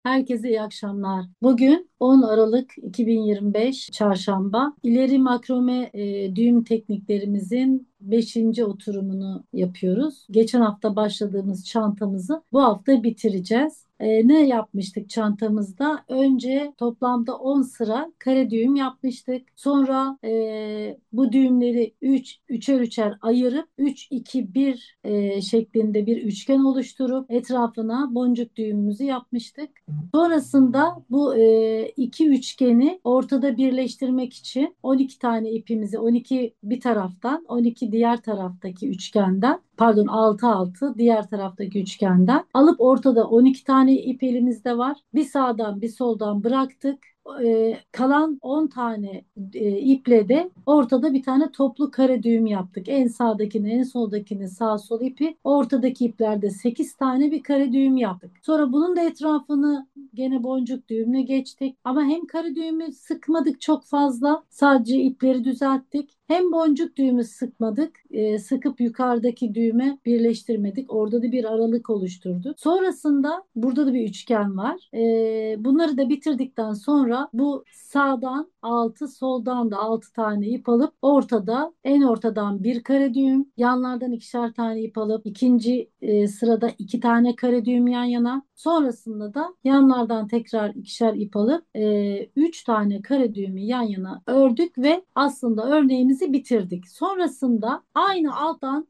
Herkese iyi akşamlar. Bugün 10 Aralık 2025 Çarşamba. İleri makrome düğüm tekniklerimizin beşinci oturumunu yapıyoruz. Geçen hafta başladığımız çantamızı bu hafta bitireceğiz. Ne yapmıştık çantamızda? Önce toplamda 10 sıra kare düğüm yapmıştık. Sonra bu düğümleri 3'er 3'er ayırıp 3-2-1 şeklinde bir üçgen oluşturup etrafına boncuk düğümümüzü yapmıştık. Sonrasında bu iki üçgeni ortada birleştirmek için 12 tane ipimizi 12 bir taraftan 12 diğer taraftaki üçgenden pardon 6 diğer taraftaki üçgenden alıp ortada 12 tane ip elimizde var. Bir sağdan bir soldan bıraktık. Kalan 10 tane iple de ortada bir tane toplu kare düğüm yaptık. En sağdakini, en soldakini, sağ sol ipi, ortadaki iplerde 8 tane bir kare düğüm yaptık. Sonra bunun da etrafını gene boncuk düğümle geçtik. Ama hem kare düğümü sıkmadık çok fazla, sadece ipleri düzelttik. Hem boncuk düğümü sıkmadık, sıkıp yukarıdaki düğüme birleştirmedik. Orada da bir aralık oluşturduk. Sonrasında burada da bir üçgen var. Bunları da bitirdikten sonra bu sağdan 6, soldan da 6 tane ip alıp ortada, en ortadan bir kare düğüm, yanlardan ikişer tane ip alıp ikinci sırada 2 tane kare düğüm yan yana. Sonrasında da yanlardan tekrar ikişer ip alıp 3 tane kare düğümü yan yana ördük ve aslında örneğimizi bitirdik. Sonrasında aynı alttan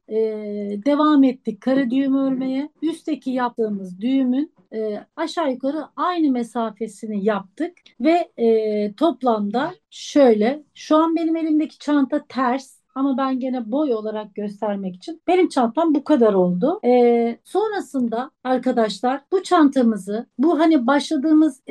devam ettik kare düğüm örmeye. Üstteki yaptığımız düğümün aşağı yukarı aynı mesafesini yaptık ve toplamda şöyle, şu an benim elimdeki çanta ters ama ben gene boy olarak göstermek için benim çantam bu kadar oldu. Sonrasında arkadaşlar bu çantamızı, bu hani başladığımız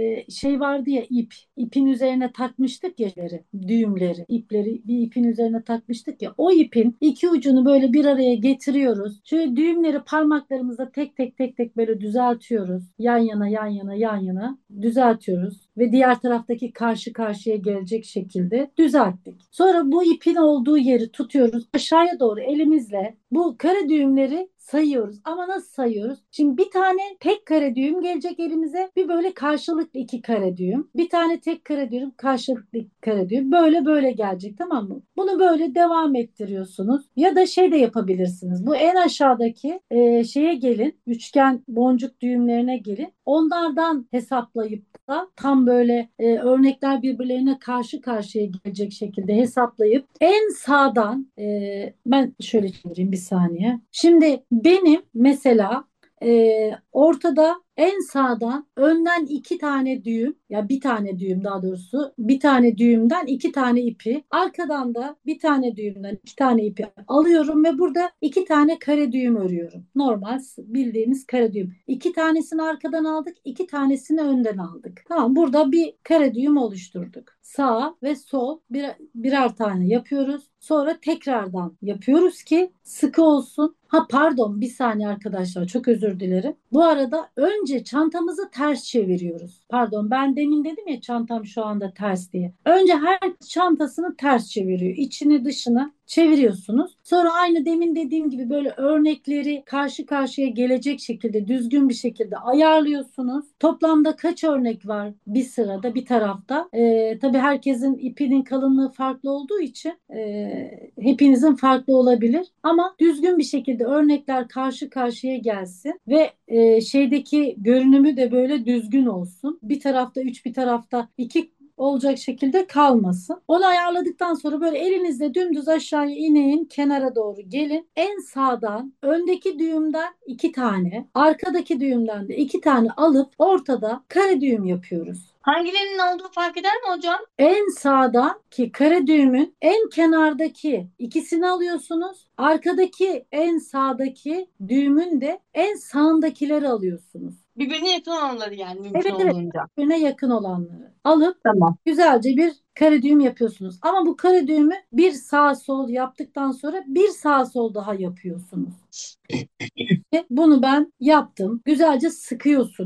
şey vardı ya, ipin üzerine takmıştık ya düğümleri, ipleri bir ipin üzerine takmıştık ya, o ipin iki ucunu böyle bir araya getiriyoruz. Şöyle düğümleri parmaklarımızla tek tek tek tek böyle düzeltiyoruz. Yan yana yan yana yan yana düzeltiyoruz ve diğer taraftaki karşı karşıya gelecek şekilde düzelttik. Sonra bu ipin olduğu yeri tutuyoruz. Aşağıya doğru elimizle bu kare düğümleri sayıyoruz. Ama nasıl sayıyoruz? Şimdi bir tane tek kare düğüm gelecek elimize. Bir böyle karşılıklı iki kare düğüm. Bir tane tek kare düğüm, karşılıklı iki kare düğüm. Böyle böyle gelecek, tamam mı? Bunu böyle devam ettiriyorsunuz. Ya da şey de yapabilirsiniz. Bu en aşağıdaki şeye gelin. Üçgen boncuk düğümlerine gelin. Onlardan hesaplayıp da tam böyle örnekler birbirlerine karşı karşıya gelecek şekilde hesaplayıp en sağdan ben şöyle çevireyim bir saniye. Şimdi benim mesela ortada en sağdan önden iki tane düğüm, ya bir tane düğüm, daha doğrusu bir tane düğümden iki tane ipi, arkadan da bir tane düğümden iki tane ipi alıyorum ve burada iki tane kare düğüm örüyorum. Normal bildiğimiz kare düğüm. İki tanesini arkadan aldık, iki tanesini önden aldık. Tamam, burada bir kare düğüm oluşturduk. Sağ ve sol birer tane yapıyoruz. Sonra tekrardan yapıyoruz ki sıkı olsun. Ha pardon, bir saniye arkadaşlar, çok özür dilerim. Bu arada önce çantamızı ters çeviriyoruz. Pardon, ben demin dedim ya çantam şu anda ters diye. Önce her çantasını ters çeviriyor. İçini dışına çeviriyorsunuz. Sonra aynı demin dediğim gibi böyle örnekleri karşı karşıya gelecek şekilde düzgün bir şekilde ayarlıyorsunuz. Toplamda kaç örnek var bir sırada bir tarafta? Tabii herkesin ipinin kalınlığı farklı olduğu için hepinizin farklı olabilir. Ama düzgün bir şekilde örnekler karşı karşıya gelsin ve şeydeki görünümü de böyle düzgün olsun. Bir tarafta 3, bir tarafta 2 olacak şekilde kalmasın. Onu ayarladıktan sonra böyle elinizle dümdüz aşağıya ineyin, kenara doğru gelin. En sağdan öndeki düğümden iki tane, arkadaki düğümden de iki tane alıp ortada kare düğüm yapıyoruz. Hangilerinin olduğu fark eder mi hocam? En sağdaki kare düğümün en kenardaki ikisini alıyorsunuz. Arkadaki en sağdaki düğümün de en sağındakileri alıyorsunuz. Birbirine yakın olanları yani mümkün Evet evet, olduğunca. birbirine yakın olanları alıp Tamam. güzelce bir kare düğüm yapıyorsunuz. Ama bu kare düğümü bir sağ sol yaptıktan sonra bir sağ sol daha yapıyorsunuz. Ve bunu ben yaptım. Güzelce sıkıyorsunuz.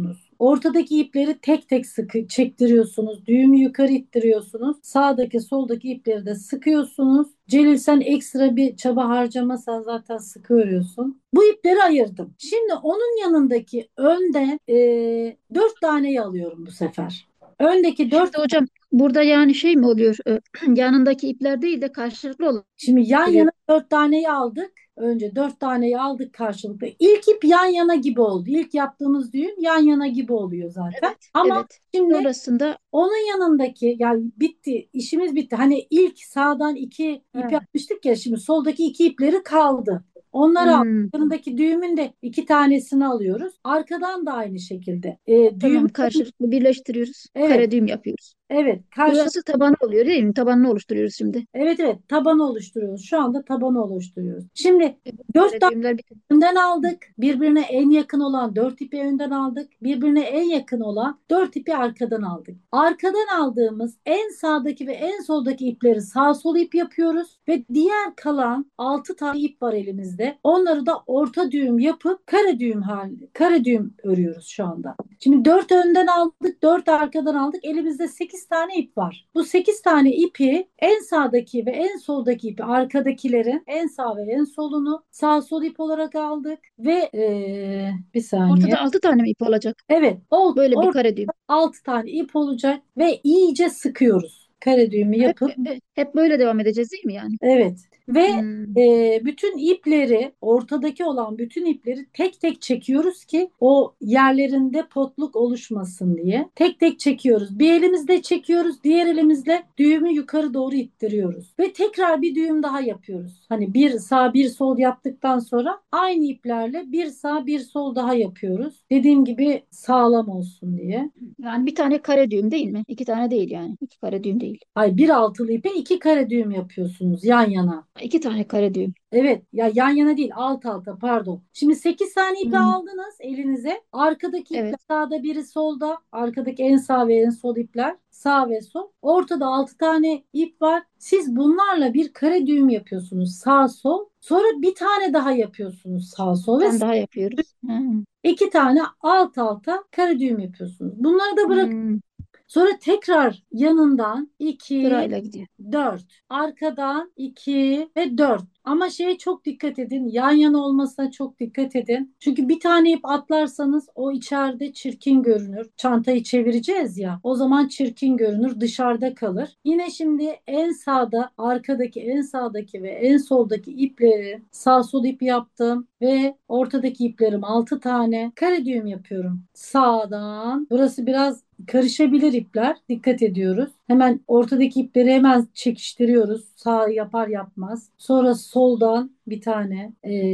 Ortadaki ipleri tek tek sıkı çektiriyorsunuz. Düğümü yukarı ittiriyorsunuz. Sağdaki soldaki ipleri de sıkıyorsunuz. Celil sen ekstra bir çaba harcamasan zaten sıkı örüyorsun. Bu ipleri ayırdım. Şimdi onun yanındaki önde 4 taneyi alıyorum bu sefer. Öndeki Şimdi 4. hocam burada yani şey mi oluyor? Yanındaki ipler değil de karşılıklı Şimdi yan oluyor. yana 4 taneyi aldık. Önce 4 taneyi aldık karşılıklı. İlk ip yan yana gibi oldu. İlk yaptığımız düğüm yan yana gibi oluyor zaten. Evet, Ama evet. şimdi Sonrasında onun yanındaki, yani bitti, işimiz bitti. Hani ilk sağdan 2 ip ha, yapmıştık ya, şimdi soldaki 2 ipleri kaldı. Onları al. hmm, Yanındaki düğümün de 2 tanesini alıyoruz. Arkadan da aynı şekilde. Düğüm, tamam, karşılıklı birleştiriyoruz. evet, Kare düğüm yapıyoruz. evet, karşı. Burası tabanı oluyor değil mi? Tabanını oluşturuyoruz şimdi. Evet, evet, tabanı oluşturuyoruz. Şu anda tabanı oluşturuyoruz. Şimdi dört Kare düğümler bir önden aldık. Birbirine en yakın olan 4 ipi önden aldık. Birbirine en yakın olan 4 ipi arkadan aldık. Arkadan aldığımız en sağdaki ve en soldaki ipleri sağ sol ip yapıyoruz ve diğer kalan 6 tane ip var elimizde. Onları da orta düğüm yapıp kare düğüm örüyoruz şu anda. Şimdi 4 önden aldık, 4 arkadan aldık. Elimizde 8 tane ip var. Bu 8 tane ipi, en sağdaki ve en soldaki ipi, arkadakilerin en sağ ve en solunu sağ sol ip olarak aldık ve bir saniye. ortada 6 tane mi ip olacak? Evet, Böyle bir kare düğüm. 6 tane ip olacak ve iyice sıkıyoruz. Kare düğümü Hep, yapıp. hep böyle devam edeceğiz değil mi yani? Evet, ve Hmm. bütün ipleri, ortadaki olan bütün ipleri tek tek çekiyoruz ki o yerlerinde potluk oluşmasın diye. Tek tek çekiyoruz. Bir elimizle çekiyoruz, diğer elimizle düğümü yukarı doğru ittiriyoruz. Ve tekrar bir düğüm daha yapıyoruz. Hani bir sağ bir sol yaptıktan sonra aynı iplerle bir sağ bir sol daha yapıyoruz. Dediğim gibi sağlam olsun diye. Yani bir tane kare düğüm değil mi? 2 tane değil yani. 2 kare düğüm değil. Ay, bir altılı ipe 2 kare düğüm yapıyorsunuz yan yana. 2 tane kare düğüm. Evet, ya yan yana değil, alt alta, pardon. Şimdi 8 tane ipi Hmm. aldınız elinize. Arkadaki ipler, Evet. sağda biri solda. Arkadaki en sağ ve en sol ipler sağ ve sol. Ortada 6 tane ip var. Siz bunlarla bir kare düğüm yapıyorsunuz sağ sol. Sonra bir tane daha yapıyorsunuz sağ Bir sol ve tane daha yapıyoruz. 2 tane alt alta kare düğüm yapıyorsunuz. Bunları da bırak. Hmm. Sonra tekrar yanından 2, Sırayla gidiyor. 4. Arkadan 2 ve 4. Ama şeye çok dikkat edin. Yan yana olmasına çok dikkat edin. Çünkü bir tane ip atlarsanız o içeride çirkin görünür. Çantayı çevireceğiz ya. O zaman çirkin görünür, dışarıda kalır. Yine şimdi en sağda, arkadaki, en sağdaki ve en soldaki ipleri sağ sol ip yaptım ve ortadaki iplerim 6 tane kare düğüm yapıyorum. Sağdan. Burası biraz karışabilir ipler. Dikkat ediyoruz. Hemen ortadaki ipleri hemen çekiştiriyoruz. Sağ yapar yapmaz. Sonra soldan bir tane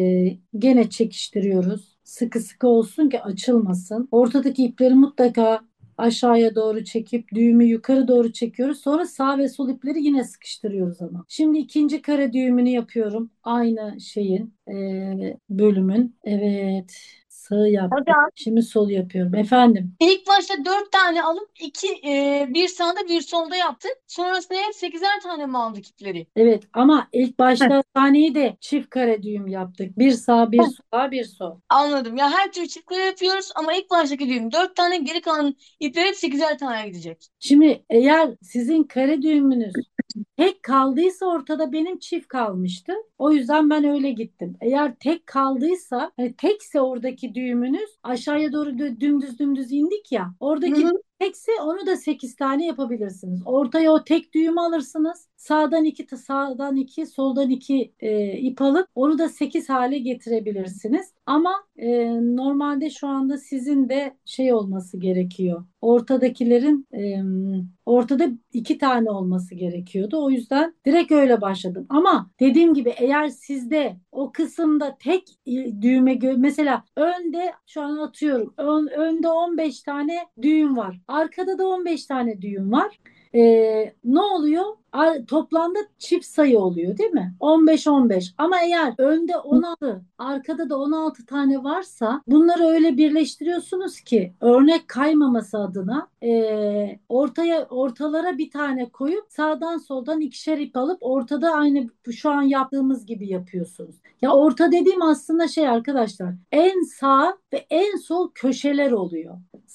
gene çekiştiriyoruz. Sıkı sıkı olsun ki açılmasın. Ortadaki ipleri mutlaka aşağıya doğru çekip düğümü yukarı doğru çekiyoruz. Sonra sağ ve sol ipleri yine sıkıştırıyoruz ama. Şimdi ikinci kare düğümünü yapıyorum. Aynı şeyin bölümün. Evet. Sağ yaptım. Hocam, Şimdi sol yapıyorum. Efendim. ilk başta 4 tane alıp bir sağda bir solda yaptık. Sonrasında hep 8'er tane mi aldık ipleri? Evet, ama ilk Heh, başta sahneyi de çift kare düğüm yaptık. Bir sağ, bir heh, sol, bir sol. anladım. Ya her türlü çift kare yapıyoruz ama ilk baştaki düğüm 4 tane, geri kalan ipler hep 8'er tane gidecek. Şimdi eğer sizin kare düğümünüz tek kaldıysa ortada, benim çift kalmıştı. O yüzden ben öyle gittim. Eğer tek kaldıysa, hani tekse oradaki düğümünüz, aşağıya doğru dümdüz dümdüz indik ya. Hı Oradaki hı. tekse onu da 8 tane yapabilirsiniz. Ortaya o tek düğümü alırsınız. Sağdan 2, soldan 2 ip alıp onu da 8 hale getirebilirsiniz. Ama normalde şu anda sizin de şey olması gerekiyor. Ortada 2 tane olması gerekiyordu. O yüzden direkt öyle başladım. Ama dediğim gibi, eğer sizde o kısımda tek düğme mesela önde, şu an atıyorum, önde 15 tane düğüm var. Arkada da 15 tane düğüm var. Ne oluyor? Toplamda çift sayı oluyor değil mi? 15-15. Ama eğer önde 16, arkada da 16 tane varsa, bunları öyle birleştiriyorsunuz ki örnek kaymaması adına, ortalara bir tane koyup sağdan soldan 2'şer ip alıp ortada aynı şu an yaptığımız gibi yapıyorsunuz. Ya orta dediğim aslında şey arkadaşlar, en sağ ve en sol köşeler oluyor.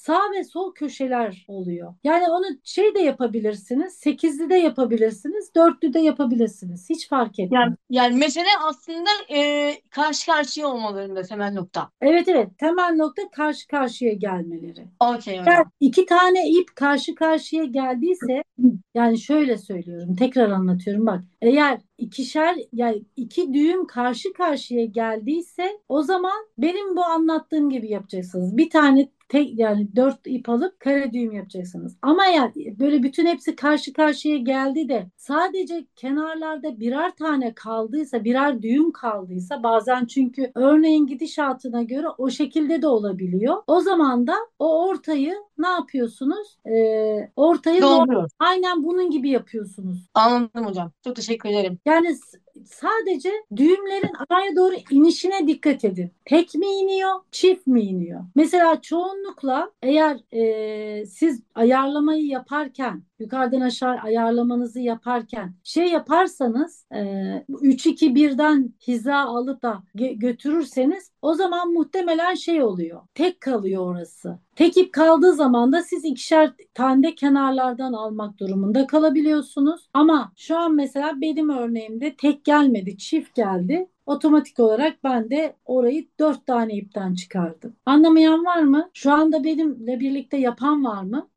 sağ ve sol köşeler oluyor. Yani onu şey de yapabilirsiniz, sekizli de yapabilirsiniz, dörtlü de yapabilirsiniz. Hiç fark etmez. Yani mesele aslında karşı karşıya olmalarında temel nokta. Evet, evet, temel nokta karşı karşıya gelmeleri. Okey Eğer hocam. iki tane ip karşı karşıya geldiyse, yani şöyle söylüyorum, tekrar anlatıyorum bak. Eğer ikişer, yani iki düğüm karşı karşıya geldiyse, o zaman benim bu anlattığım gibi yapacaksınız. Bir tane tek, yani dört ip alıp kare düğüm yapacaksınız. Ama eğer böyle bütün hepsi karşı karşıya geldi de sadece kenarlarda birer tane kaldıysa, birer düğüm kaldıysa, bazen çünkü örneğin gidişatına göre o şekilde de olabiliyor. O zaman da o ortayı ne yapıyorsunuz? Ortayı Dolduruyor. aynen bunun gibi yapıyorsunuz. Anladım hocam. Çok teşekkür ederim. Yani sadece düğümlerin araya doğru inişine dikkat edin. Tek mi iniyor, çift mi iniyor? Mesela çoğunlukla eğer siz ayarlamayı yaparken, yukarıdan aşağı ayarlamanızı yaparken şey yaparsanız, 3-2-1'den hiza alıp da götürürseniz, o zaman muhtemelen şey oluyor. Tek kalıyor orası. Tek ip kaldığı zaman da siz ikişer tane de kenarlardan almak durumunda kalabiliyorsunuz. Ama şu an mesela benim örneğimde tek gelmedi, çift geldi. Otomatik olarak ben de orayı 4 tane ipten çıkardım. Anlamayan var mı? Şu anda benimle birlikte yapan var mı?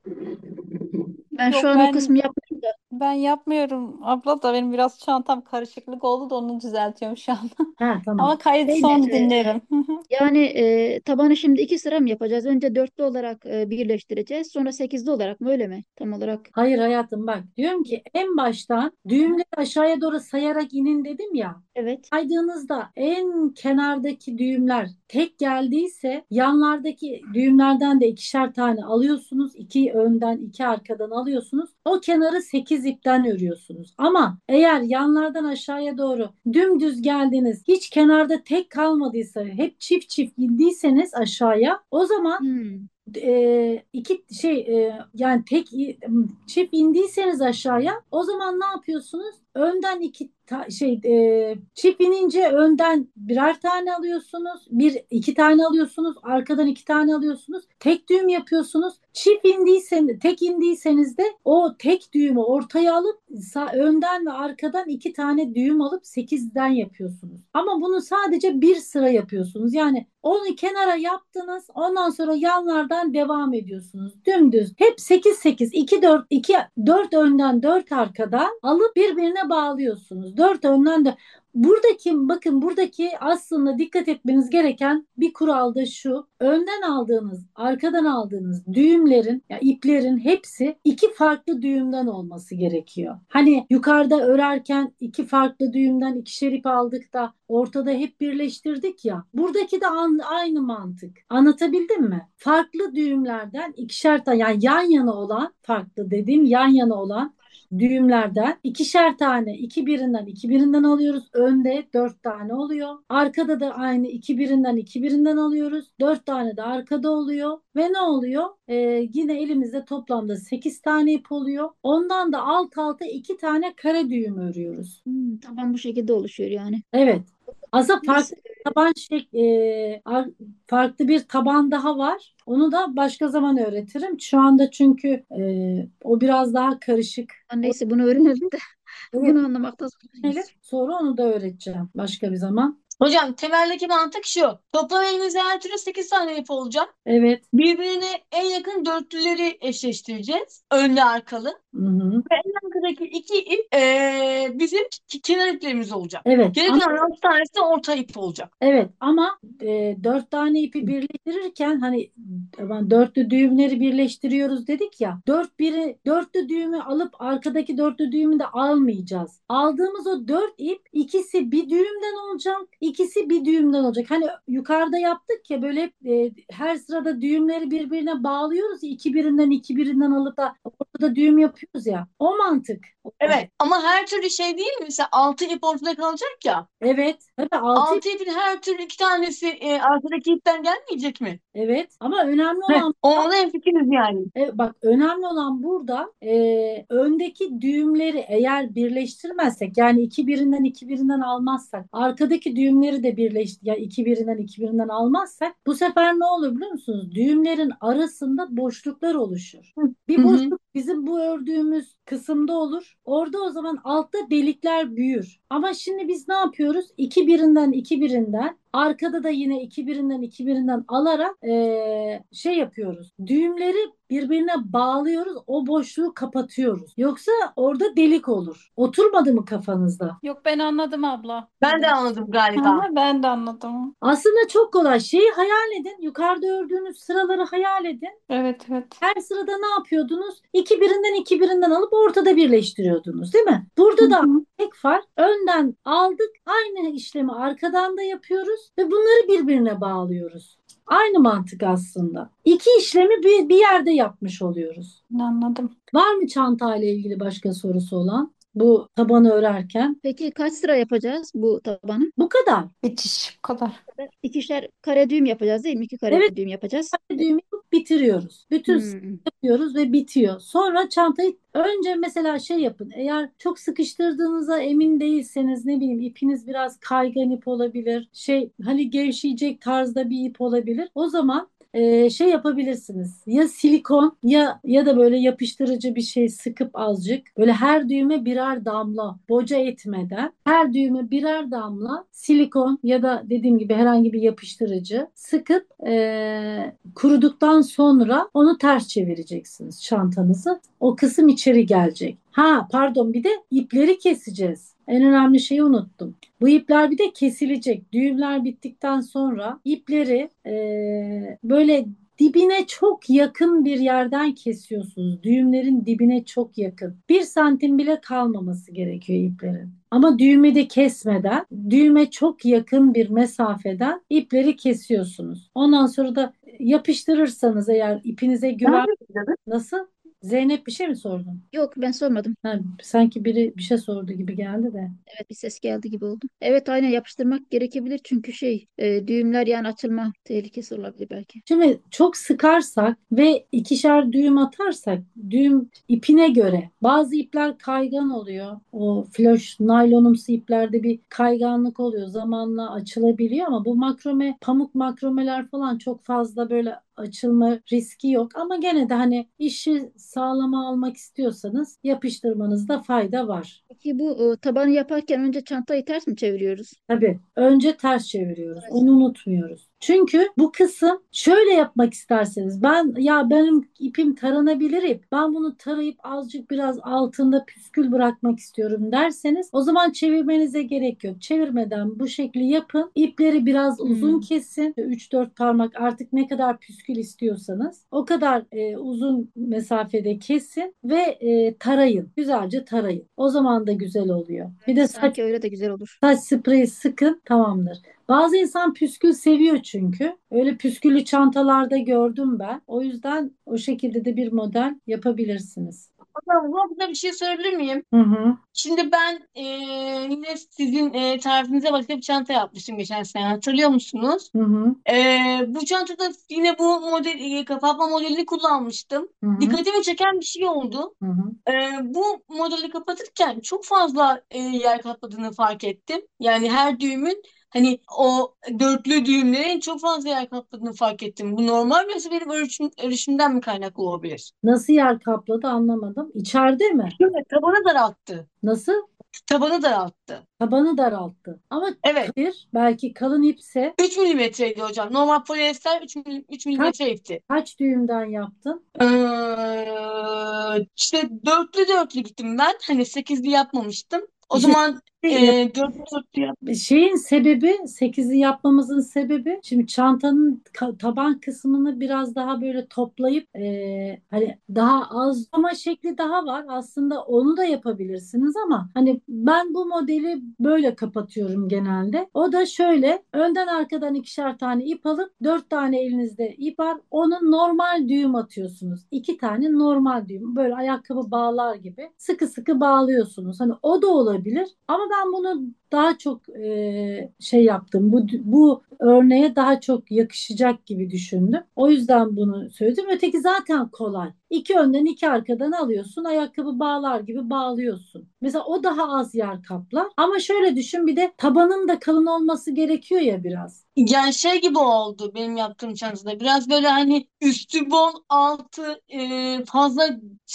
Ben şu Yok, an o kısmı yapmıyorum da. ben yapmıyorum abla, da benim biraz çantam karışıklık oldu da onu düzeltiyorum şu an. Ha, tamam. Ama kayıt Değil mi? son dinlerim. Yani tabanı şimdi 2 sıra mı yapacağız? Önce dörtlü olarak birleştireceğiz. Sonra sekizli olarak mı, öyle mi? Tam olarak. Hayır hayatım, bak diyorum ki en baştan düğümleri aşağıya doğru sayarak inin dedim ya. Evet. Saydığınızda en kenardaki düğümler tek geldiyse, yanlardaki düğümlerden de ikişer tane alıyorsunuz. İki önden, iki arkadan alıyorsunuz. O kenarı 8 ipten örüyorsunuz. Ama eğer yanlardan aşağıya doğru dümdüz geldiniz, hiç kenarda tek kalmadıysa, hep çift çift indiyseniz aşağıya, o zaman Hmm. iki şey, yani çift indiyseniz aşağıya, o zaman ne yapıyorsunuz? Önden çift inince önden birer tane alıyorsunuz. İki tane alıyorsunuz. Arkadan iki tane alıyorsunuz. Tek düğüm yapıyorsunuz. Tek indiyseniz de o tek düğümü ortaya alıp önden ve arkadan iki tane düğüm alıp 8'den yapıyorsunuz. Ama bunu sadece bir sıra yapıyorsunuz. Yani onu kenara yaptınız. Ondan sonra yanlardan devam ediyorsunuz. Dümdüz. Hep 8 8 2 4 2 4 önden 4 arkadan alıp birbirine bağlıyorsunuz. 4 önden de buradaki aslında dikkat etmeniz gereken bir kural da şu: önden aldığınız, arkadan aldığınız düğümlerin, ya iplerin hepsi iki farklı düğümden olması gerekiyor. Hani yukarıda örerken iki farklı düğümden ikişer ip aldık da ortada hep birleştirdik ya. Buradaki de aynı mantık. Anlatabildim mi? Farklı düğümlerden ikişer tane, yani yan yana olan, farklı dediğim yan yana olan düğümlerden ikişer tane, iki birinden alıyoruz. Önde 4 tane oluyor. Arkada da aynı iki birinden alıyoruz. 4 tane de arkada oluyor. Ve ne oluyor? Yine elimizde toplamda 8 tane ip oluyor. Ondan da alt alta 2 tane kare düğüm örüyoruz. Taban bu şekilde oluşuyor yani. Evet. Aslında Biz farklı bir taban daha var. Onu da başka zaman öğretirim. Şu anda çünkü o biraz daha karışık. neyse, bunu öğrenelim de Evet, bunu anlamakta zorlanıyoruz. sonra onu da öğreteceğim başka bir zaman. Hocam temeldeki mantık şu. Toplam elimizde her türlü 8 tane ip olacak. Evet. Birbirine en yakın dörtlüleri eşleştireceğiz. Önlü arkalı. Hı hı. Ve en arkadaki iki ip bizim kenar iplerimiz olacak. Evet. Geri Ama kalan 6 tanesi de orta ip olacak. Evet, ama 4 tane ipi birleştirirken, hani dörtlü düğümleri birleştiriyoruz dedik ya. Dörtlü düğümü alıp arkadaki dörtlü düğümü de almayacağız. Aldığımız o 4 ip, ikisi bir düğümden olacak, ikisi bir düğümden olacak. Hani yukarıda yaptık ya, böyle her sırada düğümleri birbirine bağlıyoruz ya, iki birinden alıp da ortada düğüm yapıyoruz ya. O mantık. Evet ama her türlü şey değil mi? Mesela 6 ip ortada kalacak ya. Evet. Tabii 6. 6 ipin her türlü 2 tanesi arkadaki ipten gelmeyecek mi? Evet. Ama önemli Heh, olan ona hemfikiriz yani. bak, önemli olan burada öndeki düğümleri eğer birleştirmezsek, yani iki birinden iki birinden almazsak, arkadaki düğümleri de ya iki birinden iki birinden almazsak, bu sefer ne olur biliyor musunuz? Düğümlerin arasında boşluklar oluşur. Hı Bir hı. boşluk bizim bu ördüğümüz kısımda olur. Orada o zaman altta delikler büyür. Ama şimdi biz ne yapıyoruz? İki birinden iki birinden, arkada da yine iki birinden iki birinden alarak şey yapıyoruz. Düğümleri birbirine bağlıyoruz. O boşluğu kapatıyoruz. Yoksa orada delik olur. Oturmadı mı kafanızda? Yok, ben anladım abla. Ne Ben de demek anladım istediğini. galiba. Aha, ben de anladım. Aslında çok kolay. Şeyi hayal edin. Yukarıda ördüğünüz sıraları hayal edin. Evet, evet. Her sırada ne yapıyordunuz? İki birinden iki birinden alıp ortada birleştiriyordunuz, değil mi? Hı Burada da hı. tek fark, önden aldık, aynı işlemi arkadan da yapıyoruz ve bunları birbirine bağlıyoruz. Aynı mantık aslında. İki işlemi bir yerde yapmış oluyoruz. Anladım. Var mı çantayla ilgili başka sorusu olan? Bu tabanı örerken. Peki kaç sıra yapacağız bu tabanı? Bu kadar. Bitiş bu kadar. İkişer kare düğüm yapacağız değil mi? İki kare Evet, düğüm yapacağız. düğümü yapıp bitiriyoruz. Bütün Hmm. yapıyoruz ve bitiyor. Sonra çantayı önce mesela şey yapın. Eğer çok sıkıştırdığınıza emin değilseniz, ne bileyim, ipiniz biraz kaygan ip olabilir. Şey, hani gevşeyecek tarzda bir ip olabilir. O zaman şey yapabilirsiniz. Ya silikon ya da böyle yapıştırıcı bir şey sıkıp azıcık, böyle her düğüme birer damla, boca etmeden her düğüme birer damla silikon ya da dediğim gibi herhangi bir yapıştırıcı sıkıp kuruduktan sonra onu ters çevireceksiniz çantanızı. O kısım içeri gelecek. Ha pardon, bir de ipleri keseceğiz. En önemli şeyi unuttum. Bu ipler bir de kesilecek. Düğümler bittikten sonra ipleri böyle dibine çok yakın bir yerden kesiyorsunuz. Düğümlerin dibine çok yakın. 1 santim bile kalmaması gerekiyor iplerin. Ama düğümü de kesmeden, düğüme çok yakın bir mesafeden ipleri kesiyorsunuz. Ondan sonra da yapıştırırsanız eğer, ipinize Ne güven. yapıyorsun? Nasıl? Zeynep, bir şey mi sordun? Yok ben sormadım. Ha, sanki biri bir şey sordu gibi geldi de. Evet bir ses geldi gibi oldu. Evet aynen yapıştırmak gerekebilir çünkü düğümler yani açılma tehlikesi olabilir belki. Şimdi çok sıkarsak ve ikişer düğüm atarsak, düğüm ipine göre bazı ipler kaygan oluyor. O floş naylonumsu iplerde bir kayganlık oluyor. Zamanla açılabiliyor ama bu makrome, pamuk makromeler falan çok fazla böyle açılma riski yok. Ama gene de hani işi sağlama almak istiyorsanız yapıştırmanızda fayda var. Peki bu tabanı yaparken önce çantayı ters mi çeviriyoruz? Tabii önce ters çeviriyoruz. Onu unutmuyoruz. Çünkü bu kısım, şöyle yapmak isterseniz, benim ipim taranabilir ip. Ben bunu tarayıp azıcık biraz altında püskül bırakmak istiyorum derseniz, o zaman çevirmenize gerek yok. Çevirmeden bu şekli yapın. İpleri biraz uzun kesin. 3-4 parmak, artık ne kadar püskül istiyorsanız o kadar uzun mesafede kesin ve tarayın. Güzelce tarayın. O zaman da güzel oluyor. Bir de Sanki öyle de güzel olur. saç spreyi sıkın, tamamdır. Bazı insan püskül seviyor çünkü. Öyle püsküllü çantalarda gördüm ben. O yüzden o şekilde de bir model yapabilirsiniz. Hocam bu noktada bir şey sorabilir miyim? Hı hı, Şimdi ben yine sizin tarifinize bakıp bir çanta yapmıştım geçen sene. Hatırlıyor musunuz? hı hı, Bu çantada yine bu model kapatma modelini kullanmıştım. hı hı, Dikkatimi çeken bir şey oldu. hı hı. Bu modeli kapatırken çok fazla yer kapladığını fark ettim. Yani her düğümün, hani o dörtlü düğümlerin çok fazla yer kapladığını fark ettim. Bu normal mi, yoksa benim örüşümden mi kaynaklı olabilir? Nasıl yer kapladı anlamadım. İçeride mi? Şöyle tabanı daralttı. Nasıl? Tabanı daralttı. Tabanı daralttı. Ama Evet. belki kalın ipse 3 milimetreydi hocam. Normal polyester 3 kaç, milimetre ipti. kaç düğümden yaptın? İşte dörtlü dörtlü gittim ben. Hani sekizli yapmamıştım. O Bir şey, zaman 4 yap. Şeyin sebebi, 8'i yapmamızın sebebi, şimdi çantanın taban kısmını biraz daha böyle toplayıp hani daha az ama şekli daha var. Aslında onu da yapabilirsiniz ama hani ben bu modeli böyle kapatıyorum genelde. O da şöyle: önden arkadan ikişer tane ip alıp 4 tane elinizde ip var. Onun normal düğüm atıyorsunuz. 2 tane normal düğüm. Böyle ayakkabı bağlar gibi sıkı sıkı bağlıyorsunuz. Hani o da olabilir ama ben bunu daha çok şey yaptım. Bu örneğe daha çok yakışacak gibi düşündüm. O yüzden bunu söyledim. Öteki zaten kolay. İki önden iki arkadan alıyorsun. Ayakkabı bağlar gibi bağlıyorsun. Mesela o daha az yer kaplar. Ama şöyle düşün, bir de tabanın da kalın olması gerekiyor ya biraz. Yani şey gibi oldu benim yaptığım çantada. Biraz böyle hani üstü bol, altı fazla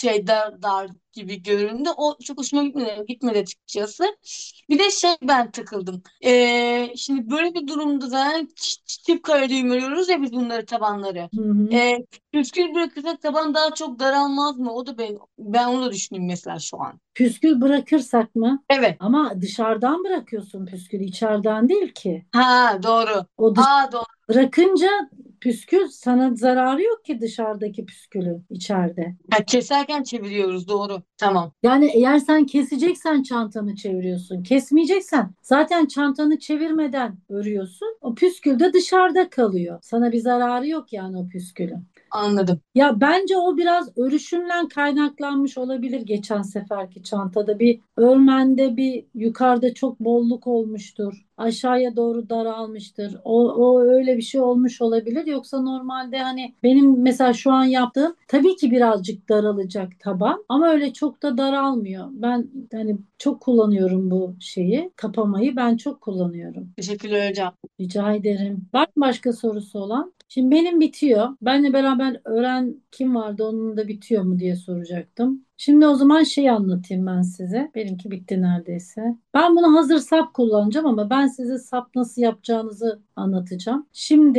dar gibi göründü. O çok hoşuma gitmedi açıkçası. Bir de ben takıldım. Şimdi böyle bir durumda zaten çift kare düğüm örüyoruz ya biz bunları, tabanları. Hı hı. E, Püskül bırakırsak taban daha çok daralmaz mı? O da ben onu da düşündüm mesela şu an. Püskül bırakırsak mı? Evet. Ama dışarıdan bırakıyorsun püskülü, içeriden değil ki. Ha, doğru. O Doğru. bırakınca püskül sana zararı yok ki, dışarıdaki püskülün içeride. Ha, keserken çeviriyoruz, doğru. Tamam. Yani eğer sen keseceksen çantanı çeviriyorsun. Kesmeyeceksen zaten çantanı çevirmeden örüyorsun. O püskül de dışarıda kalıyor. Sana bir zararı yok yani o püskülün. Anladım. Ya bence o biraz örüşünden kaynaklanmış olabilir geçen seferki çantada. Bir örmende bir yukarıda çok bolluk olmuştur. Aşağıya doğru daralmıştır. O öyle bir şey olmuş olabilir. Yoksa normalde hani benim mesela şu an yaptığım tabii ki birazcık daralacak taban ama öyle çok da daralmıyor. Ben hani çok kullanıyorum bu şeyi. Kapamayı ben çok kullanıyorum. Teşekkürler hocam. Rica ederim. Var mı başka sorusu olan? Şimdi benim bitiyor. Benle beraber öğren kim vardı, onun da bitiyor mu diye soracaktım. Şimdi o zaman şey anlatayım ben size. Benimki bitti neredeyse. Ben bunu hazır sap kullanacağım ama ben size sap nasıl yapacağınızı anlatacağım. Şimdi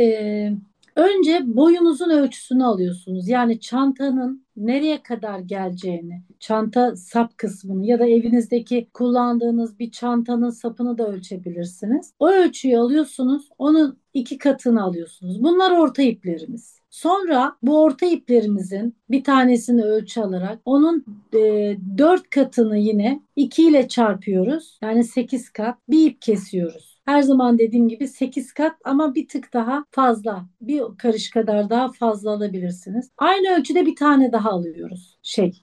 önce boyunuzun ölçüsünü alıyorsunuz. Yani çantanın nereye kadar geleceğini, çanta sap kısmını ya da evinizdeki kullandığınız bir çantanın sapını da ölçebilirsiniz. O ölçüyü alıyorsunuz, onun 2 katını alıyorsunuz. Bunlar orta iplerimiz. Sonra bu orta iplerimizin bir tanesini ölçü alarak onun 4 katını yine 2 ile çarpıyoruz. Yani 8 kat bir ip kesiyoruz. Her zaman dediğim gibi 8 kat ama bir tık daha fazla. Bir karış kadar daha fazla alabilirsiniz. Aynı ölçüde bir tane daha alıyoruz.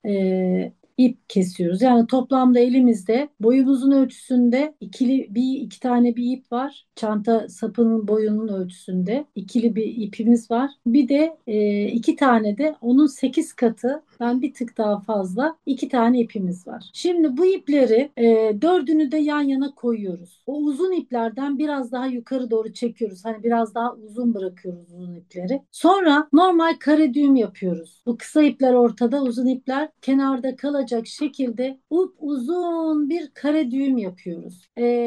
İp kesiyoruz. Yani toplamda elimizde boyumuzun ölçüsünde iki tane bir ip var. Çanta sapının boyunun ölçüsünde ikili bir ipimiz var. Bir de 2 tane de onun 8 katından bir tık daha fazla 2 tane ipimiz var. Şimdi bu ipleri dördünü de yan yana koyuyoruz. O uzun iplerden biraz daha yukarı doğru çekiyoruz. Hani biraz daha uzun bırakıyoruz uzun ipleri. Sonra normal kare düğüm yapıyoruz. Bu kısa ipler ortada, uzun ipler kenarda kalacak şekilde uzun bir kare düğüm yapıyoruz.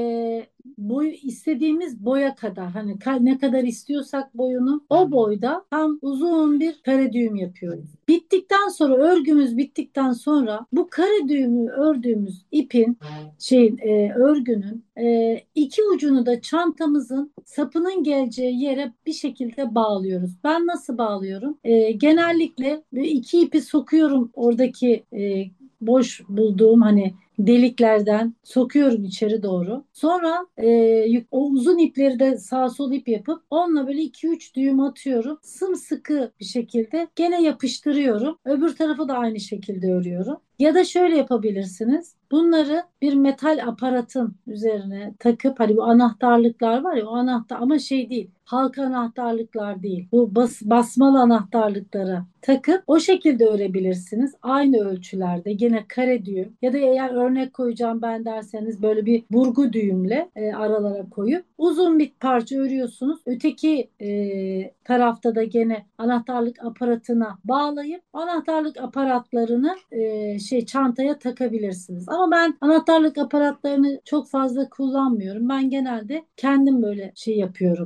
İstediğimiz boya kadar, hani ne kadar istiyorsak boyunu, o boyda tam uzun bir kare düğüm yapıyoruz. Bittikten sonra, örgümüz bittikten sonra bu kare düğümü ördüğümüz ipin örgünün iki ucunu da çantamızın sapının geleceği yere bir şekilde bağlıyoruz. Ben nasıl bağlıyorum? Genellikle iki ipi sokuyorum oradaki boş bulduğum hani deliklerden sokuyorum içeri doğru. Sonra o uzun ipleri de sağ sol ip yapıp onunla böyle 2-3 düğüm atıyorum. Sımsıkı bir şekilde gene yapıştırıyorum. Öbür tarafı da aynı şekilde örüyorum. Ya da şöyle yapabilirsiniz. Bunları bir metal aparatın üzerine takıp, hani bu anahtarlıklar var ya, o anahtar ama şey değil. Halka anahtarlıklar değil. Bu basmalı anahtarlıklara takıp o şekilde örebilirsiniz. Aynı ölçülerde gene kare düğüm ya da eğer örnek koyacağım ben derseniz böyle bir burgu düğümle aralara koyup uzun bir parça örüyorsunuz. Öteki tarafta da gene anahtarlık aparatına bağlayıp anahtarlık aparatlarını çantaya takabilirsiniz. Ama ben anahtarlık aparatlarını çok fazla kullanmıyorum. Ben genelde kendim böyle şey yapıyorum.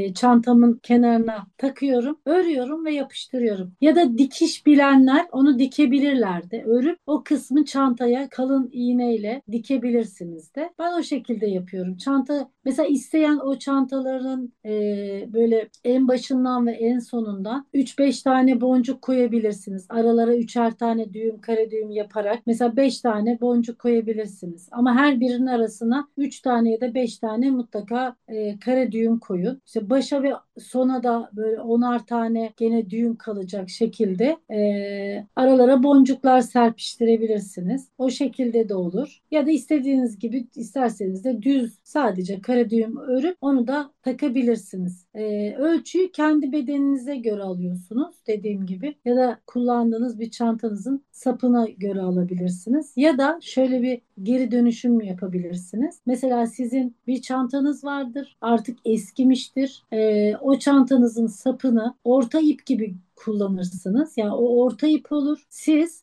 çantamın kenarına takıyorum, örüyorum ve yapıştırıyorum. Ya da dikiş bilenler onu dikebilirler de. Örüp o kısmı çantaya kalın iğneyle dikebilirsiniz de. Ben o şekilde yapıyorum. Çanta mesela isteyen o çantaların böyle en başından ve en sonundan 3-5 tane boncuk koyabilirsiniz. Aralara 3'er tane düğüm, kare düğüm yaparak mesela 5 tane boncuk koyabilirsiniz. Ama her birinin arasına 3 tane ya da 5 tane mutlaka kare düğüm koyun. İşte başa ve sona da böyle 10'ar tane gene düğüm kalacak şekilde aralara boncuklar serpiştirebilirsiniz. O şekilde de olur. Ya da istediğiniz gibi isterseniz de düz sadece kare düğüm örüp onu da takabilirsiniz. Ölçüyü kendi bedeninize göre alıyorsunuz dediğim gibi ya da kullandığınız bir çantanızın sapına göre alabilirsiniz. Ya da şöyle bir geri dönüşüm yapabilirsiniz. Mesela sizin bir çantanız vardır artık eskimiştir. O çantanızın sapını orta ip gibi kullanırsınız. Yani o orta ip olur. Siz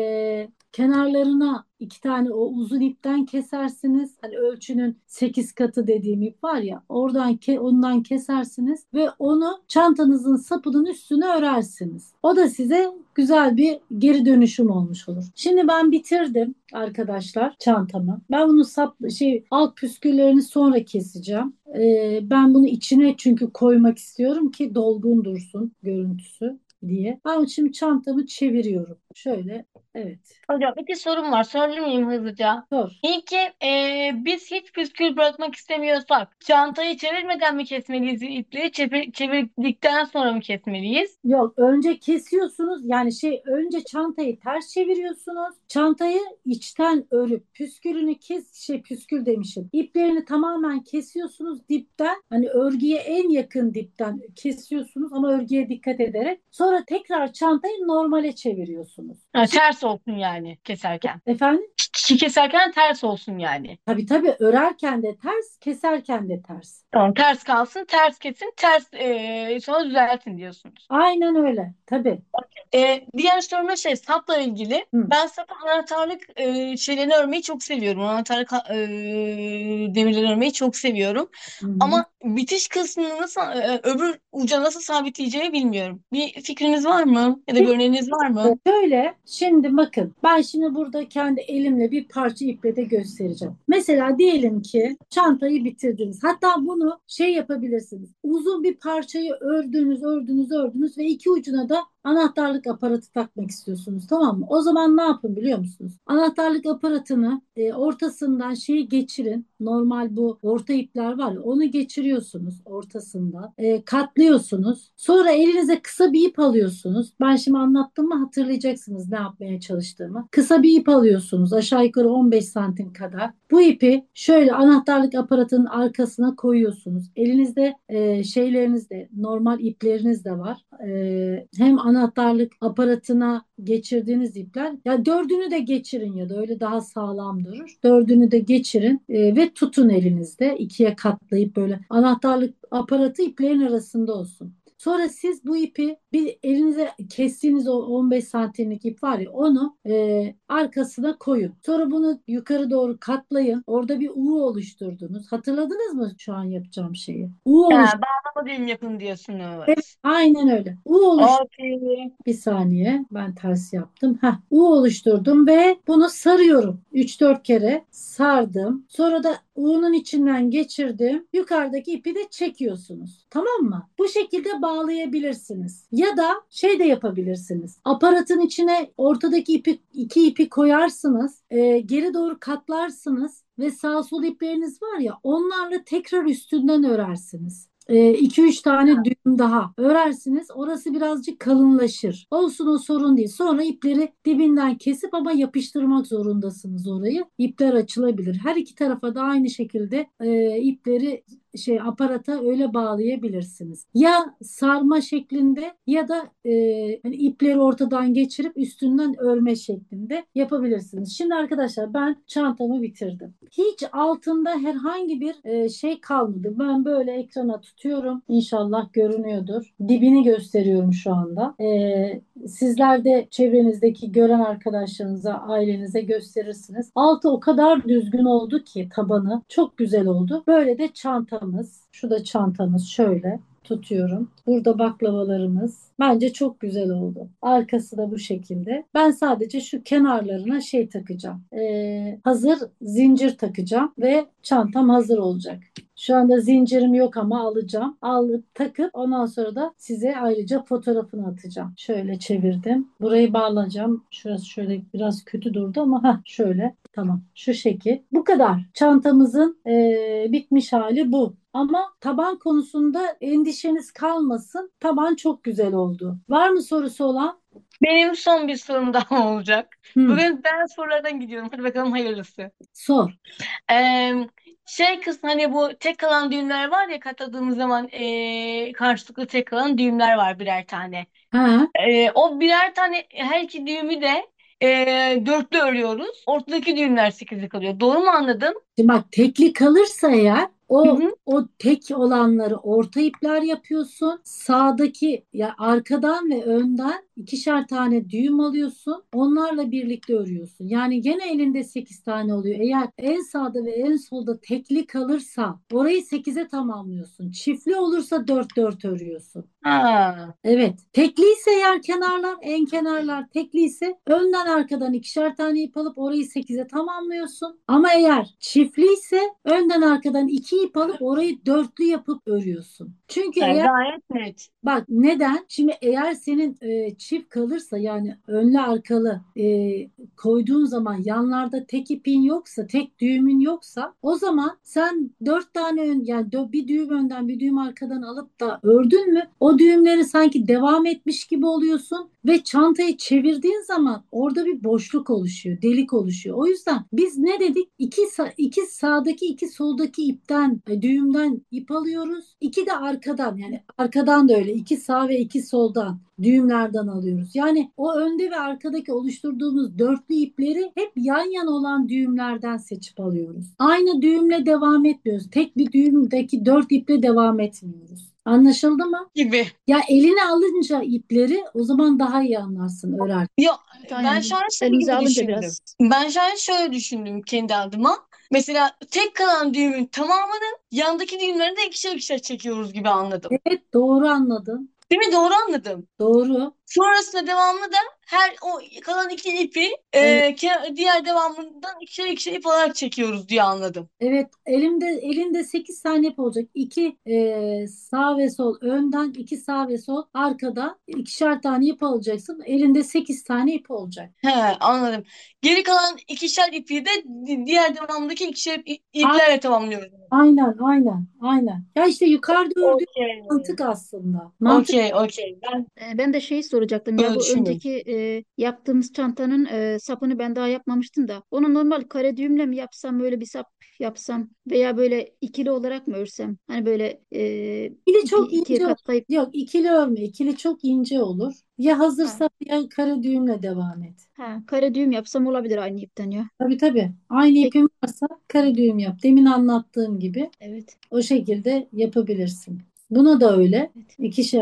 kenarlarına 2 tane o uzun ipten kesersiniz. Hani ölçünün 8 katı dediğim ip var ya oradan ondan kesersiniz ve onu çantanızın sapının üstüne örersiniz. O da size güzel bir geri dönüşüm olmuş olur. Şimdi ben bitirdim arkadaşlar çantamı. Ben bunu alt püsküllerini sonra keseceğim. Ben bunu içine çünkü koymak istiyorum ki dolgun dursun görüntüsü diye. Ben şimdi çantamı çeviriyorum. Şöyle, evet. Hocam iki sorum var. Sorabilir miyim hızlıca? Sor. İlki biz hiç püskül bırakmak istemiyorsak çantayı çevirmeden mi kesmeliyiz ipleri? Çevirdikten sonra mı kesmeliyiz? Yok, önce kesiyorsunuz. Yani önce çantayı ters çeviriyorsunuz. Çantayı içten örüp püskülünü püskül demişim. İplerini tamamen kesiyorsunuz dipten. Hani örgüye en yakın dipten kesiyorsunuz ama örgüye dikkat ederek. Sonra tekrar çantayı normale çeviriyorsunuz. Ha, ters olsun yani keserken. Efendim? Keserken ters olsun yani. Tabii örerken de ters, keserken de ters. Tamam, ters kalsın, ters kesin, ters sonra düzeltin diyorsunuz. Aynen öyle. Tabii. Diğer sorum da sapla ilgili. Hı. Ben sapı anahtarlık şeylerini örmeyi çok seviyorum. Anahtarlık demirleri örmeyi çok seviyorum. Hı-hı. Ama bitiş kısmını nasıl öbür uca nasıl sabitleyeceğimi bilmiyorum. Bir fikriniz var mı? Ya da bir öneriniz var mı? Şöyle, şimdi bakın ben şimdi burada kendi elimle bir parça iple de göstereceğim. Mesela diyelim ki çantayı bitirdiniz. Hatta bunu yapabilirsiniz. Uzun bir parçayı ördünüz ve iki ucuna da anahtarlık aparatı takmak istiyorsunuz, tamam mı? O zaman ne yapın biliyor musunuz? Anahtarlık aparatını ortasından geçirin. Normal bu orta ipler var ya onu geçiriyorsunuz ortasında. Katlıyorsunuz. Sonra elinize kısa bir ip alıyorsunuz. Ben şimdi anlattım mı hatırlayacaksınız ne yapmaya çalıştığımı. Kısa bir ip alıyorsunuz aşağı yukarı 15 santim kadar. Bu ipi şöyle anahtarlık aparatının arkasına koyuyorsunuz. Elinizde şeylerinizde normal ipleriniz de var. Hem anahtarlık aparatına geçirdiğiniz ipler ya dördünü de geçirin ya da öyle daha sağlam durur. Dördünü de geçirin ve tutun elinizde ikiye katlayıp böyle anahtarlık aparatı iplerin arasında olsun. Sonra siz bu ipi bir elinize kestiğiniz o 15 santimlik ip var ya onu arkasına koyun. Sonra bunu yukarı doğru katlayın. Orada bir U oluşturdunuz. Hatırladınız mı şu an yapacağım şeyi? U Bağlama düğüm yapın diyorsunuz. Evet, aynen öyle. U oluşturdum. Okay. Bir saniye ben ters yaptım. U oluşturdum ve bunu sarıyorum. 3-4 kere sardım. Sonra da U'nun içinden geçirdim. Yukarıdaki ipi de çekiyorsunuz. Tamam mı? Bu şekilde bağlayabilirsiniz. Ya da de yapabilirsiniz. Aparatın içine ortadaki iki ipi koyarsınız. Geri doğru katlarsınız ve sağ sol ipleriniz var ya onlarla tekrar üstünden örersiniz. 2-3 tane düğüm daha örersiniz. Orası birazcık kalınlaşır. Olsun o sorun değil. Sonra ipleri dibinden kesip ama yapıştırmak zorundasınız orayı. İpler açılabilir. Her iki tarafa da aynı şekilde ipleri aparata öyle bağlayabilirsiniz. Ya sarma şeklinde ya da hani ipleri ortadan geçirip üstünden örme şeklinde yapabilirsiniz. Şimdi arkadaşlar ben çantamı bitirdim. Hiç altında herhangi bir şey kalmadı. Ben böyle ekrana tutuyorum. İnşallah görünüyordur. Dibini gösteriyorum şu anda. Sizler de çevrenizdeki gören arkadaşlarınıza, ailenize gösterirsiniz. Altı o kadar düzgün oldu ki tabanı çok güzel oldu. Böyle de çantamız. Şu da çantamız şöyle. tutuyorum. Burada baklavalarımız. Bence çok güzel oldu. Arkası da bu şekilde. Ben sadece şu kenarlarına şey takacağım. Hazır zincir takacağım ve çantam hazır olacak. Şu anda zincirim yok ama alacağım. Alıp takıp ondan sonra da size ayrıca fotoğrafını atacağım. Şöyle çevirdim. Burayı bağlayacağım. Şurası şöyle biraz kötü durdu ama şöyle. Tamam. Şu şekil. Bu kadar. Çantamızın bitmiş hali bu. Ama taban konusunda endişeniz kalmasın. Taban çok güzel oldu. Var mı sorusu olan? Benim son bir sorum daha olacak. Hı, Bugün ben sorulardan gidiyorum. Hadi bakalım hayırlısı. sor. Ee, Şey kısmı hani bu tek kalan düğümler var ya katladığımız zaman karşılıklı tek kalan düğümler var birer tane. Ha, O birer tane her iki düğümü de dörtlü örüyoruz. Ortadaki düğümler sekizli kalıyor. Doğru mu anladım? şimdi bak tekli kalırsa eğer Hı o hı. o tek olanları orta ipler yapıyorsun. Sağdaki ya arkadan ve önden ikişer tane düğüm alıyorsun. Onlarla birlikte örüyorsun. Yani gene elinde 8 tane oluyor. Eğer en sağda ve en solda tekli kalırsa orayı sekize tamamlıyorsun. Çiftli olursa dört dört örüyorsun. Ha. Evet. Tekliyse eğer kenarlar, en kenarlar tekliyse önden arkadan ikişer tane ip alıp orayı sekize tamamlıyorsun. Ama eğer çiftliyse önden arkadan iki ip alıp orayı dörtlü yapıp örüyorsun. Çünkü Yani eğer gayet net. bak neden? Şimdi eğer senin çift kalırsa yani önlü arkalı koyduğun zaman yanlarda tek ipin yoksa, tek düğümün yoksa o zaman sen dört tane yani bir düğüm önden bir düğüm arkadan alıp da ördün mü o düğümleri sanki devam etmiş gibi oluyorsun ve çantayı çevirdiğin zaman orada bir boşluk oluşuyor, delik oluşuyor. O yüzden biz ne dedik? İki sağdaki iki soldaki ipten düğümden ip alıyoruz. İki de arkadan yani arkadan da öyle iki sağ ve iki soldan düğümlerden alıyoruz. Yani o önde ve arkadaki oluşturduğumuz dörtlü ipleri hep yan yana olan düğümlerden seçip alıyoruz. Aynı düğümle devam etmiyoruz. Tek bir düğümdeki dört iple devam etmiyoruz. Anlaşıldı mı? Gibi. Ya eline alınca ipleri o zaman daha iyi anlarsın örer. Yok, Evet, ben aynen. şu an şey Elimize gibi alınca düşündüm. biraz. Ben şu an şöyle düşündüm kendi adıma. Mesela tek kalan düğümün tamamını yandaki düğümleri de ikişer ikişer çekiyoruz gibi anladım. Evet doğru anladın. Değil mi? Doğru anladım. Doğru. Sonrasında devamlı da her o kalan iki ipi Evet. diğer devamından ikişer ikişer ip olarak çekiyoruz diye anladım. Evet, elinde 8 tane ip olacak. İki sağ ve sol önden, iki sağ ve sol arkadan ikişer tane ip alacaksın. Elinde 8 tane ip olacak. He, anladım. Geri kalan ikişer ipi de diğer devamındaki ikişer A- iplerle tamamlıyoruz. aynen. Ya işte yukarıda ördüğün Okey. mantık aslında. Mantık Okey. Ben Ben de şeyi soracaktım ya, öyle bu düşündüm. önceki yaptığımız çantanın sapını ben daha yapmamıştım da onu normal kare düğümle mi yapsam, böyle bir sap yapsam veya böyle ikili olarak mı örsem, hani böyle ikili ipi çok ikiye ince olur. katlayıp. Yok ikili örme. İkili çok ince olur. Ya Ha, hazırsa ya kare düğümle devam et. kare düğüm yapsam olabilir aynı ipten ya. Tabii. Aynı Peki, ipin varsa kare düğüm yap. Demin anlattığım gibi. evet. O şekilde yapabilirsin. Buna da öyle. Evet.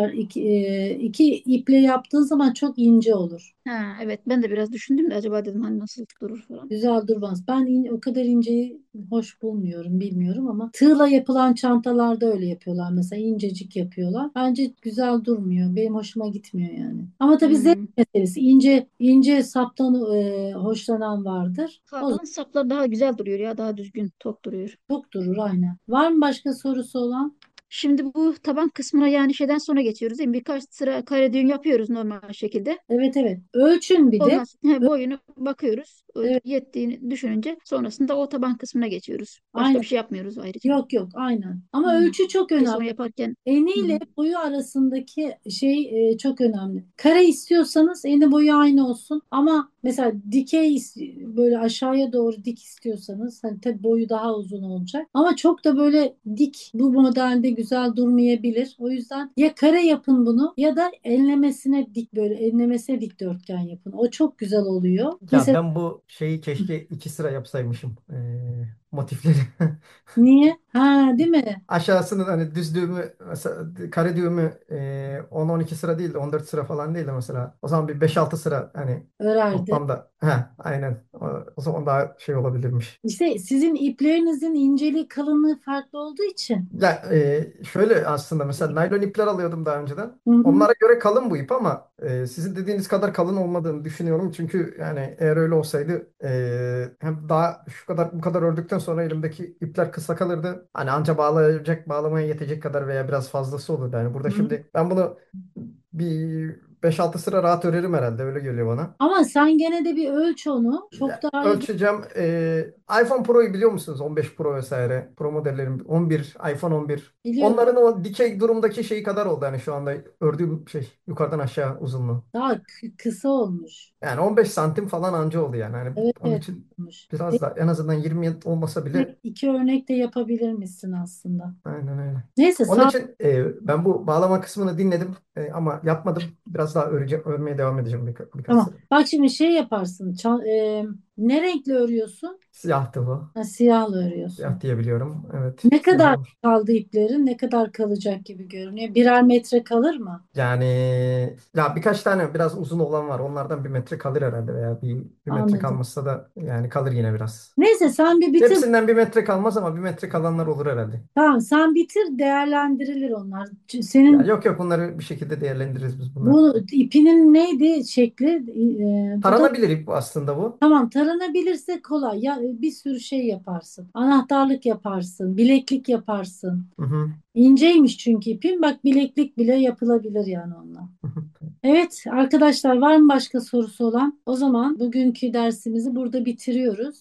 İki iple yaptığın zaman çok ince olur. Evet, ben de biraz düşündüm de acaba dedim hani nasıl durur falan. Güzel durmaz. Ben o kadar inceyi hoş bulmuyorum, bilmiyorum ama tığla yapılan çantalarda öyle yapıyorlar. Mesela incecik yapıyorlar. Bence güzel durmuyor. Benim hoşuma gitmiyor yani. Ama tabii zevk Hmm. meselesi. İnce saptan hoşlanan vardır. O zaman Kalın saplar daha güzel duruyor ya, daha düzgün, tok duruyor. çok durur aynen. Var mı başka sorusu olan? Şimdi bu taban kısmına yani şeyden sonra geçiyoruz değil mi? Birkaç sıra kare düğüm yapıyoruz normal şekilde. Evet. Ölçün bir de. Ondan sonra boyunu bakıyoruz. Evet, Yettiğini düşününce sonrasında o taban kısmına geçiyoruz. Başka aynen. bir şey yapmıyoruz ayrıca. Yok aynen. Ama Hmm. ölçü çok Şey önemli. sonra yaparken. Hı Eni ile hı. boyu arasındaki şey çok önemli. Kare istiyorsanız eni boyu aynı olsun. Ama mesela dikey böyle aşağıya doğru dik istiyorsanız hani tabii boyu daha uzun olacak. Ama çok da böyle dik bu modelde güzel durmayabilir. O yüzden ya kare yapın bunu ya da enlemesine dik böyle enlemesine dikdörtgen yapın. O çok güzel oluyor. Ya Mesela ben bu şeyi keşke iki sıra yapsaymışım. Motifleri. niye? Ha, değil mi? Aşağısının hani düz düğümü mesela kare düğümü 10-12 sıra değil de 14 sıra falan değil de mesela. O zaman bir 5-6 sıra hani Örerdi. toplamda aynen O zaman daha şey olabilirmiş. İşte sizin iplerinizin inceliği, kalınlığı farklı olduğu için. Ya şöyle aslında mesela naylon ipler alıyordum daha önceden. Hı hı. Onlara göre kalın bu ip ama sizin dediğiniz kadar kalın olmadığını düşünüyorum. Çünkü yani eğer öyle olsaydı hem daha şu kadar bu kadar ördükten sonra elimdeki ipler kısa kalırdı. Hani anca bağlamaya yetecek kadar veya biraz fazlası olurdu. Yani burada Hı. şimdi ben bunu bir 5-6 sıra rahat örerim herhalde öyle geliyor bana. Ama sen gene de bir ölç onu. Çok Ya, daha iyi ölçeceğim. iPhone Pro'yu biliyor musunuz? 15 Pro vesaire. Pro modellerim 11, iPhone 11. biliyorum. Onların o dikey durumdaki şeyi kadar oldu. Yani şu anda ördüğüm şey yukarıdan aşağı uzunluğu. Daha kısa olmuş. Yani 15 santim falan anca oldu yani. Hani Evet, onun evet, için olmuş. biraz da en azından 20 olmasa bile İki örnek de yapabilir misin aslında? aynen öyle. Neyse Onun için ben bu bağlama kısmını dinledim ama yapmadım. Biraz daha örmeye devam edeceğim birkaç tamam. sıra. Bak şimdi şey yaparsın. Ne renkle örüyorsun? Siyahtı bu. Ha, siyahla örüyorsun. Siyah diyebiliyorum. Evet, Ne siyah kadar olmuş. kaldı iplerin? Ne kadar kalacak gibi görünüyor? Birer metre kalır mı? Yani ya birkaç tane biraz uzun olan var. Onlardan 1 metre kalır herhalde veya bir metre Anladım. kalmazsa da yani kalır yine biraz. Neyse sen bir bitir. Hepsinden 1 metre kalmaz ama 1 metre kalanlar olur herhalde. Tamam, sen bitir, değerlendirilir onlar. Ya Senin yok yok bunları bir şekilde değerlendiririz biz bunları. bu ipinin neydi şekli? Bu da Taranabilir ip aslında bu. tamam, taranabilirse kolay. Ya bir sürü şey yaparsın. Anahtarlık yaparsın, bileklik yaparsın. Hı hı. İnceymiş çünkü ipin. Bak, bileklik bile yapılabilir yani onunla. Evet arkadaşlar, var mı başka sorusu olan? O zaman bugünkü dersimizi burada bitiriyoruz.